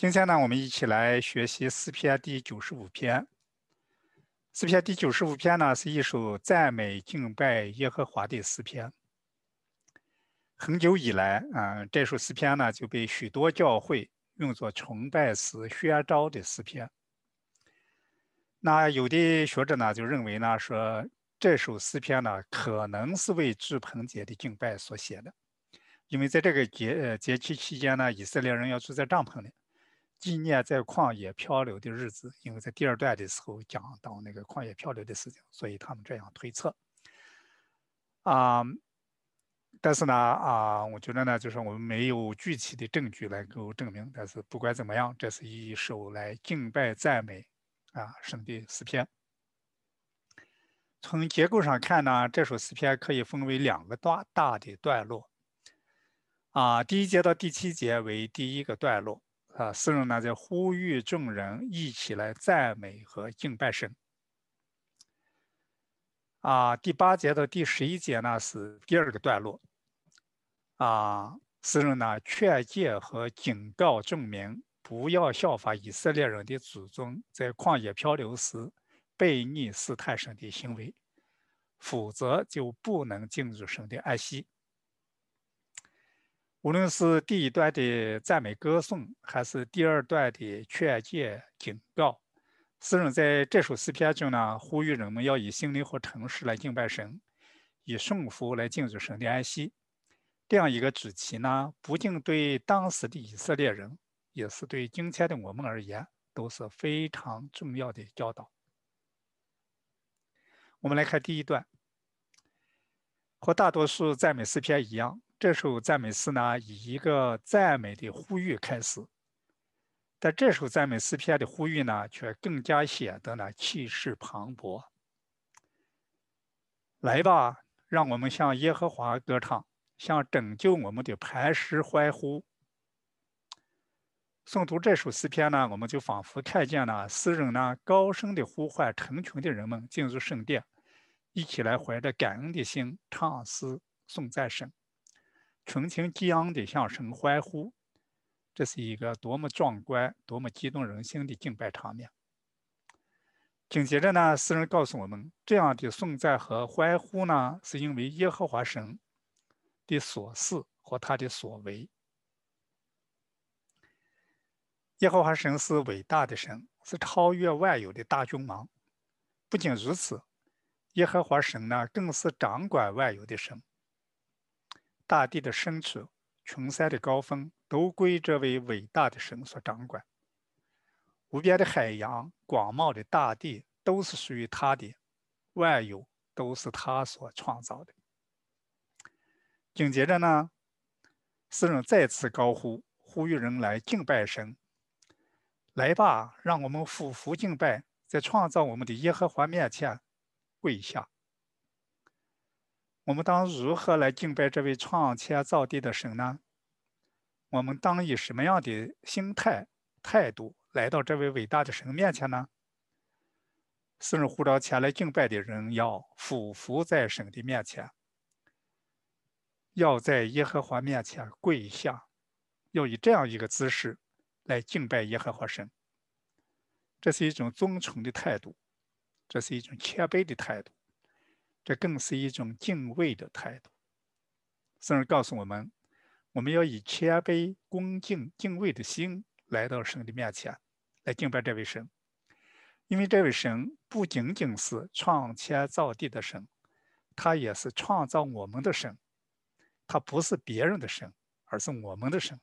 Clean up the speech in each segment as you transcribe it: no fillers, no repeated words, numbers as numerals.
今天呢，我们一起来学习诗篇第95篇。诗篇第95篇呢，是一首赞美敬拜耶和华的诗篇。很久以来，这首诗篇呢就被许多教会用作崇拜时宣召的诗篇。那有的学者呢就认为呢，说这首诗篇呢可能是为住棚节的敬拜所写的，因为在这个节期期间呢，以色列人要住在帐篷里。纪念在旷野漂流的日子，因为在第二段的时候讲到那个旷野漂流的事情，所以他们这样推测。但是呢，我觉得呢，就是我们没有具体的证据来够证明。但是不管怎么样，这是一首来敬拜赞美神的诗篇。从结构上看呢，这首诗篇可以分为两个大的段落。第1节到第7节为第一个段落。诗人呢在呼吁众人一起来赞美和敬拜神。第8节到第11节呢是第二个段落。诗人呢劝诫和警告众民不要效法以色列人的祖宗在旷野漂流时悖逆试探神的行为，否则就不能进入神的安息。无论是第一段的赞美歌颂，还是第二段的劝诫警告，诗人在这首诗篇中呢，呼吁人们要以心灵和诚实来敬拜神，以顺服来进入神的安息。这样一个主题呢，不仅对当时的以色列人，也是对今天的我们而言，都是非常重要的教导。我们来看第一段，和大多数赞美诗篇一样，这首赞美诗呢，以一个赞美的呼吁开始，但这首赞美诗篇的呼吁呢，却更加显得呢气势磅礴。来吧，让我们向耶和华歌唱，向拯救我们的磐石欢呼。诵读这首诗篇呢，我们就仿佛看见了诗人呢高声的呼唤成群的人们进入圣殿，一起来怀着感恩的心唱诗颂赞神，群情激昂地向神欢呼。这是一个多么壮观、多么激动人心的敬拜场面。紧接着呢，诗人告诉我们，这样的颂赞和欢呼呢，是因为耶和华神的所事和他的所为。耶和华神是伟大的神，是超越万有的大君王。不仅如此，耶和华神呢，更是掌管万有的神。大地的深处、群山的高峰，都归这位伟大的神所掌管。无边的海洋、广袤的大地，都是属于他的，万有都是他所创造的。紧接着呢，诗人再次高呼吁人来敬拜神。来吧，让我们俯伏敬拜，在创造我们的耶和华面前跪下。我们当如何来敬拜这位创天造地的神呢？我们当以什么样的心态度来到这位伟大的神面前呢？诗人呼召前来敬拜的人要俯伏在神的面前，要在耶和华面前跪下，要以这样一个姿势来敬拜耶和华神。这是一种尊崇的态度，这是一种谦卑的态度，这更是一种敬畏的态度。圣人告诉我们，我们要以谦卑、恭敬、敬畏的心来到神的面前，来敬拜这位神。因为这位神不仅仅是创天造地的神，他也是创造我们的神。他不是别人的神，而是我们的神。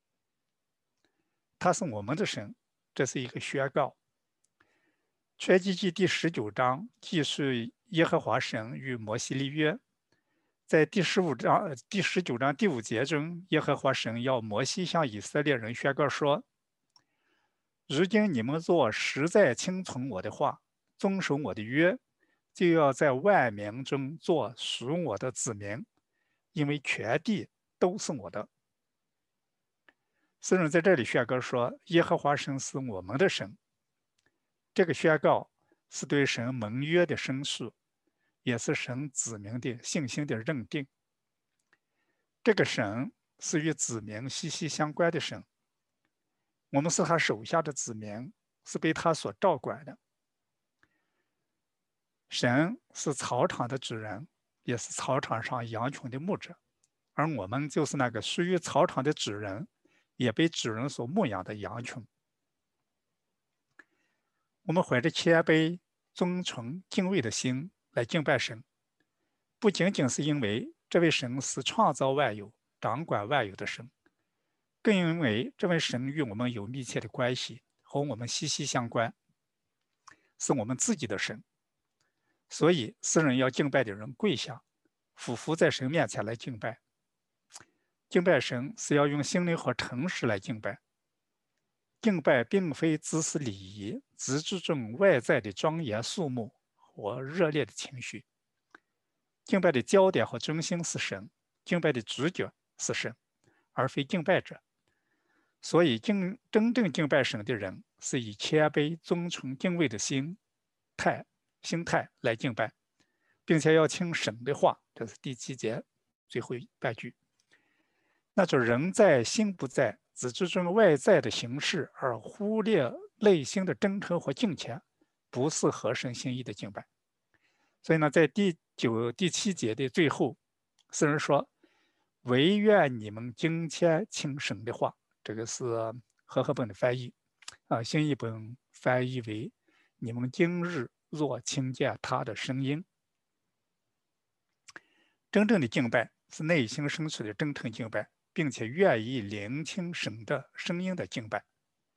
他是我们的神，这是一个宣告。出埃及记第19章记述耶和华神与摩西立约。在第19章第5节中，耶和华神要摩西向以色列人宣告说：如今你们若实在听从我的话，遵守我的约，就要在万民中做属我的子民，因为全地都是我的。诗人在这里宣告说，耶和华神是我们的神。这个宣告是对神盟约的申诉，也是神子民的信心的认定。这个神是与子民息息相关的神， 我们是他手下的子民，是被他所照管的。神是草场的主人，也是草场上羊群的牧者，而我们就是那个属于草场的主人，也被主人所牧养的羊群。我们怀着谦卑、尊崇、敬畏的心来敬拜神，不仅仅是因为这位神是创造万有、掌管万有的神，更因为这位神与我们有密切的关系，和我们息息相关，是我们自己的神。所以，世人要敬拜的人跪下，俯伏在神面前来敬拜。敬拜神是要用心灵和诚实来敬拜。敬拜并非只是礼仪，只注重外在的庄严肃穆和热烈的情绪。敬拜的焦点和中心是神，敬拜的主角是神，而非敬拜者。所以，真正敬拜神的人，是以谦卑、尊崇、敬畏的心态来敬拜，并且要听神的话。这是第7节最后半句。那种人在心不在，只注重外在的形式，而忽略内心的真诚和敬虔，不是合神心意的敬拜。所以呢，在第7节的最后，诗人说：“惟愿你们敬虔听神的话。”这个是和合本的翻译，新译本翻译为：“你们今日若听见他的声音。”真正的敬拜是内心深处的真诚敬拜，并且愿意聆听神的声音的敬拜。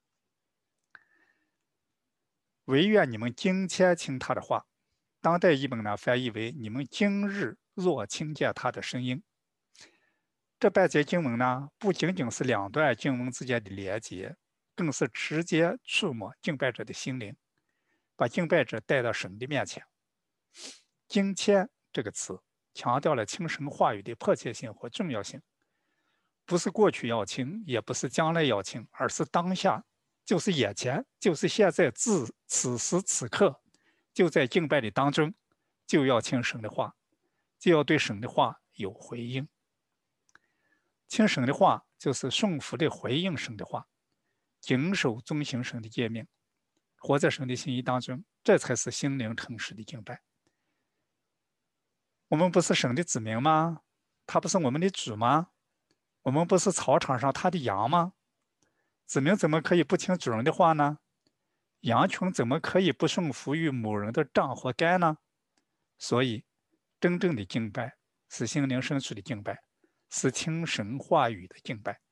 惟愿你们今天听他的话。当代译本呢翻译为：“你们今日若听见他的声音。”这半节经文呢，不仅仅是2段经文之间的连结，更是直接触摸敬拜者的心灵，把敬拜者带到神的面前。今天这个词强调了听神话语的迫切性和重要性，不是过去要听，也不是将来要听，而是当下，就是眼前，就是现在，此时此刻，就在敬拜的当中，就要听神的话，就要对神的话有回应。听神的话就是顺服的回应神的话，谨守遵行神的诫命，活在神的心意当中，这才是心灵诚实的敬拜。我们不是神的子民吗？他不是我们的主吗？我们不是草场上他的羊吗？子民怎么可以不听主人的话呢？羊群怎么可以不顺服于母人的杖或竿呢？所以，真正的敬拜是心灵深处的敬拜，是听神话语的敬拜。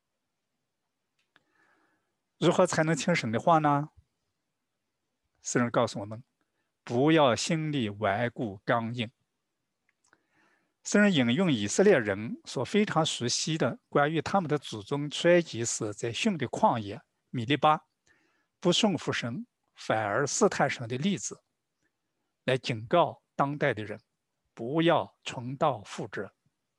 如何才能听神的话呢？诗人告诉我们，不要心里顽固刚硬。诗人引用以色列人所非常熟悉的关于他们的祖宗出埃及时在逊的旷野米利巴不顺服神，反而试探神的例子，来警告当代的人不要重蹈覆辙。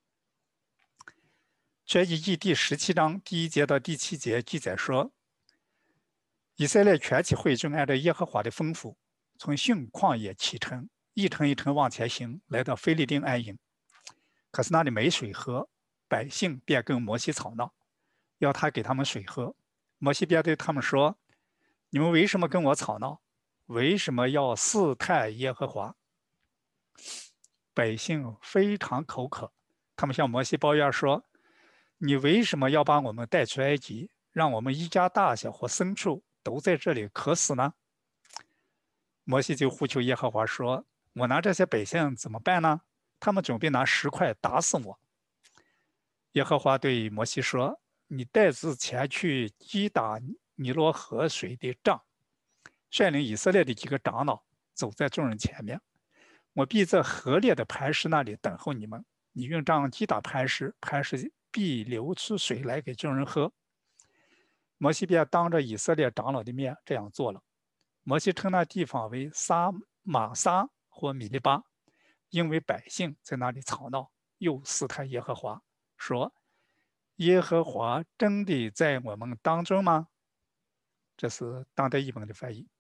出埃及记第17章第1节到第7节记载说，以色列全体会众按照耶和华的吩咐，从逊旷野启程，一程一程往前行，来到非利丁安营。可是那里没水喝，百姓便跟摩西吵闹，要他给他们水喝。摩西便对他们说：“你们为什么跟我吵闹？为什么要试探耶和华？”百姓非常口渴，他们向摩西抱怨说：“你为什么要把我们带出埃及，让我们一家大小和牲畜都在这里渴死呢？”摩西就呼求耶和华说：“我拿这些百姓怎么办呢？他们准备拿石块打死我。”耶和华对摩西说：“你带子前去击打尼罗河水的杖，率领以色列的几个长老走在众人前面。我必在河裂的磐石那里等候你们。你用杖击打磐石，磐石必流出水来给众人喝。”摩西便当着以色列长老的面这样做了。摩西称那地方为玛撒或米利巴，因为百姓在那里吵闹，又试探耶和华，说：“耶和华真的在我们当中吗？”这是当代译本的翻译。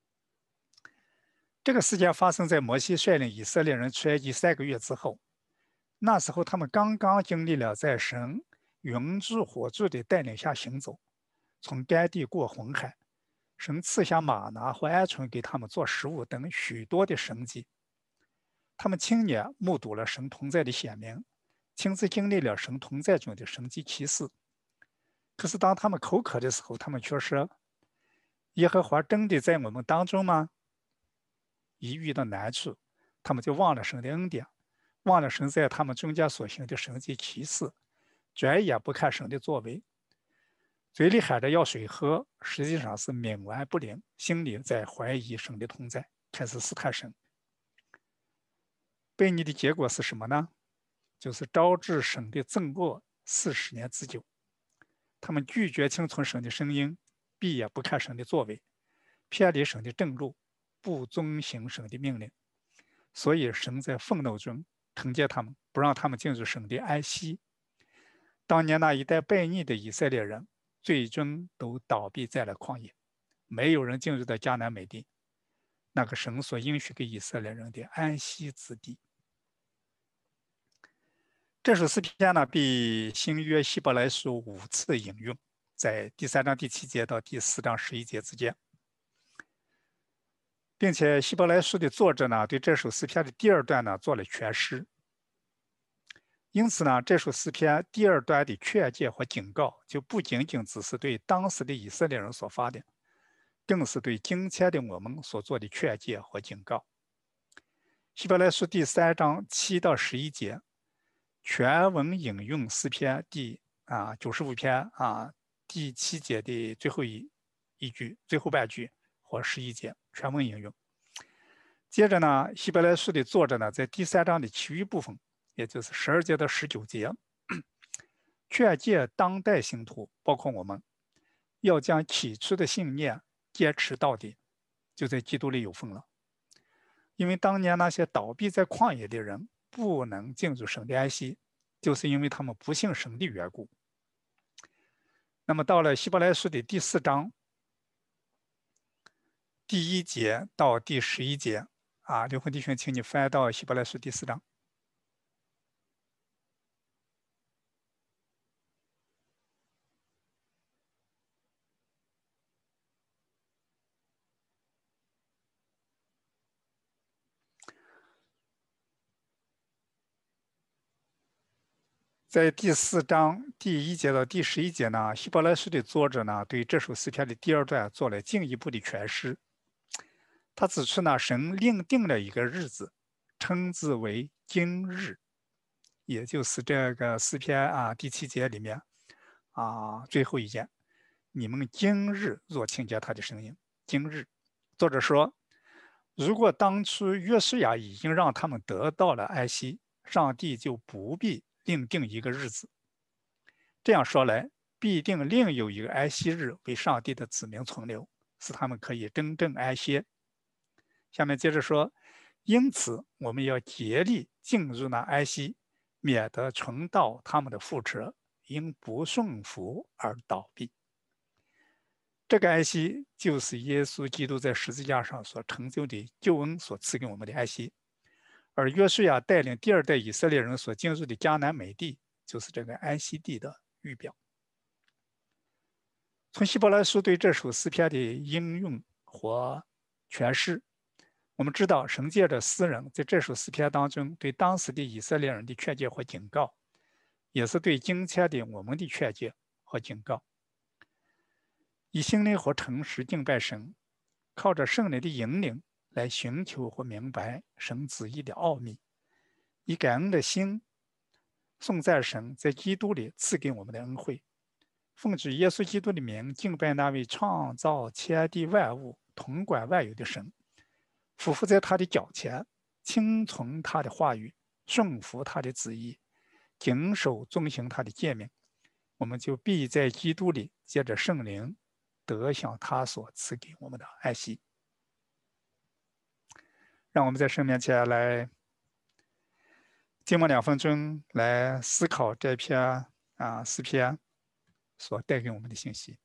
这个事件发生在摩西率领以色列人出埃及3个月之后，那时候他们刚刚经历了在神云柱火柱的带领下行走， 从干地过红海，神赐下玛拿和鹌鹑给他们做食物等许多的神迹。他们亲眼目睹了神同在的显明，亲自经历了神同在中的神迹奇事。可是当他们口渴的时候，他们却说：“耶和华真的在我们当中吗？”一遇到难处，他们就忘了神的恩典，忘了神在他们中间所行的神迹奇事，转眼不看神的作为，嘴里喊着要水喝，实际上是冥顽不灵，心里在怀疑神的同在，开始试探神。悖逆的结果是什么呢？就是招致神的憎恶40年之久。他们拒绝听从神的声音，闭眼不看神的作为，偏离神的正路，不遵行神的命令。所以神在愤怒中惩戒他们，不让他们进入神的安息。当年那一代悖逆的以色列人，最终都倒闭在了旷野，没有人进入到迦南美地，那个神所应许给以色列人的安息之地。这首诗篇呢，被新约希伯来书5次引用，在第3章第7节到第4章11节之间，并且希伯来书的作者呢，对这首诗篇的第2段呢做了诠释。因此呢，这首诗篇第2段的劝诫和警告，就不仅仅只是对当时的以色列人所发的，更是对今天的我们所做的劝诫和警告。希伯来书第3章7到11节。全文引用诗篇第95篇第7节的最后一句、最后半句或11节，全文引用。接着呢，希伯来书的作者呢，在第3章的其余部分，也就是12节到19节，劝诫当代信徒，包括我们，要将起初的信念坚持到底，就在基督里有份了。因为当年那些倒闭在旷野的人，不能进入神的安息，就是因为他们不信神的缘故。那么到了希伯来书的第4章第1节到第11节刘坤弟兄，请你翻到希伯来书第4章。在第4章第1节到第11节呢，希伯来书的作者呢，对这首诗篇的第2段做了进一步的诠释。他指出呢，神另定了一个日子，称之为今日，也就是这个诗篇第7节里面最后一节，你们今日若听见他的声音。今日，作者说，如果当初约书亚已经让他们得到了安息，上帝就不必另定一个日子。这样说来，必定另有一个安息日为上帝的子民存留，使他们可以真正安歇。下面接着说，因此我们要竭力进入那安息，免得重蹈他们的覆辙，因不顺服而倒闭。这个安息就是耶稣基督在十字架上所成就的救恩所赐给我们的安息，而约书亚带领第2代以色列人所进入的迦南美地，就是这个安息地的预表。从希伯来书对这首诗篇的应用或诠释，我们知道神借着诗人在这首诗篇当中对当时的以色列人的劝诫和警告，也是对今天的我们的劝诫和警告。以心灵和诚实敬拜神，靠着圣灵的引领来寻求和明白神旨意的奥秘，以感恩的心颂赞神在基督里赐给我们的恩惠，奉举耶稣基督的名敬拜那位创造天地万物、统管万有的神，俯伏在他的脚前，听从他的话语，顺服他的旨意，谨守遵行他的诫命，我们就必在基督里借着圣灵得享他所赐给我们的安息。让我们在神面前来静默2分钟，来思考这篇诗篇所带给我们的信息。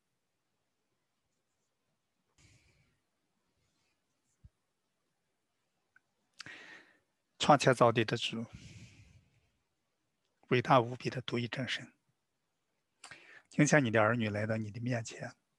创天造地的主，伟大无比的独一真神，今天你的儿女来到你的面前，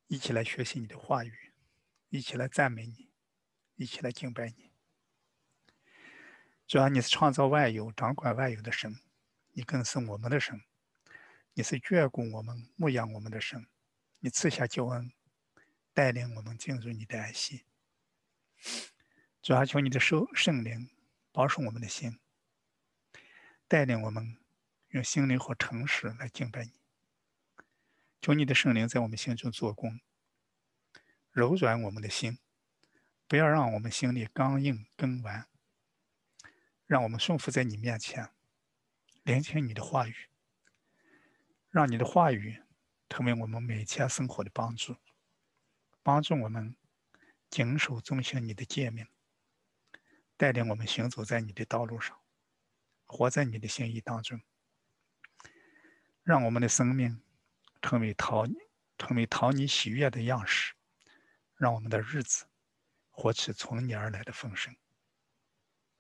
一起来学习你的话语，一起来赞美你，一起来敬拜你。主啊，你是创造万有、掌管万有的神，你更是我们的神，你是眷顾我们、牧养我们的神，你赐下救恩，带领我们进入你的安息。主啊，求你的圣灵保守我们的心，带领我们用心灵和诚实来敬拜你。求你的圣灵在我们心中做工，柔软我们的心，不要让我们心里刚硬更顽，让我们顺服在你面前，聆听你的话语，让你的话语成为我们每天生活的帮助，帮助我们谨守遵行你的诫命，带领我们行走在你的道路上，活在你的心意当中，让我们的生命成为讨你喜悦的样式，让我们的日子活出从你而来的丰盛。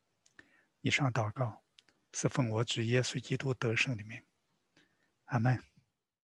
以上祷告是奉我主耶稣基督得胜的名，阿门。